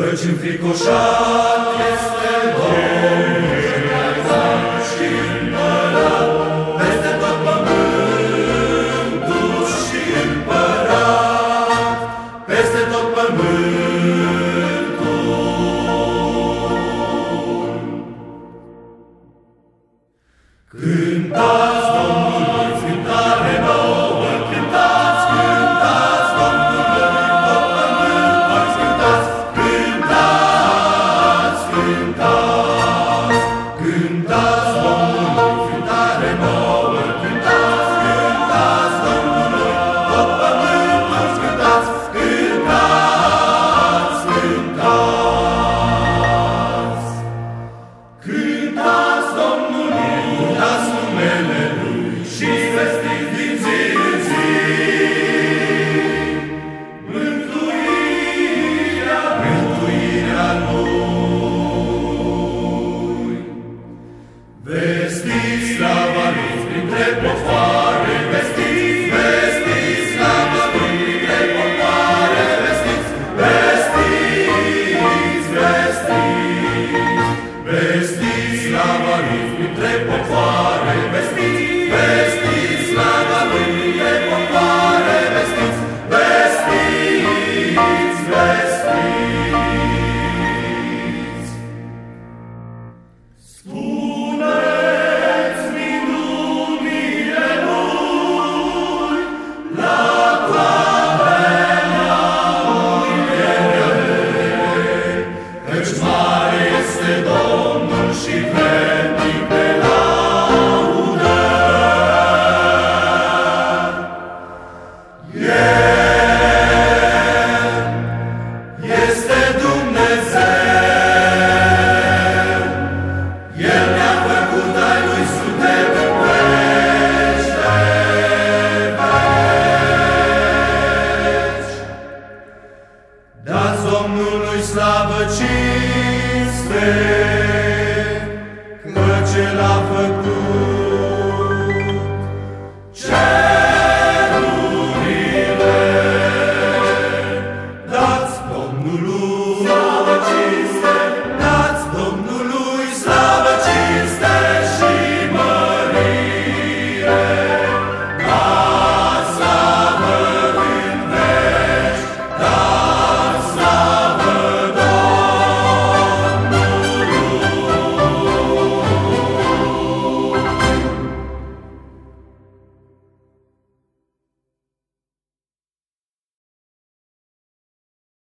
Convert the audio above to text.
Căci înfricoșat este Domnul și împărat peste tot pământul și împărat peste tot pământul. Cântați Domnului cântare nouă, cântați, cântați Domnului tot pământul, cântați, cântați, cântați, cântați Domnului cântare nouă, cântați, cântați Domnului tot pământul, cântați, cântați, cântați, cântați Domnului, cântați numele Lui și vestiți din zi în zi mântuirea Lui. Vestiți slava Lui printre popoare, vestiți, vestiți slava Lui printre popoare, vestiți, vestiți, vestiți, vestiți slava Lui printre popoare, vestiți, vestiți slava Lui printre popoare, vestiți, vestiți, vestiți. Spuneți minunile Lui la toate neamurile, căci mare este Domnul și vrednic de laudă. El este Dumnezeu, El ne-a făcut ai Lui, suntem în veci de veci. Dați Domnului slavă, cinste, căci El a făcut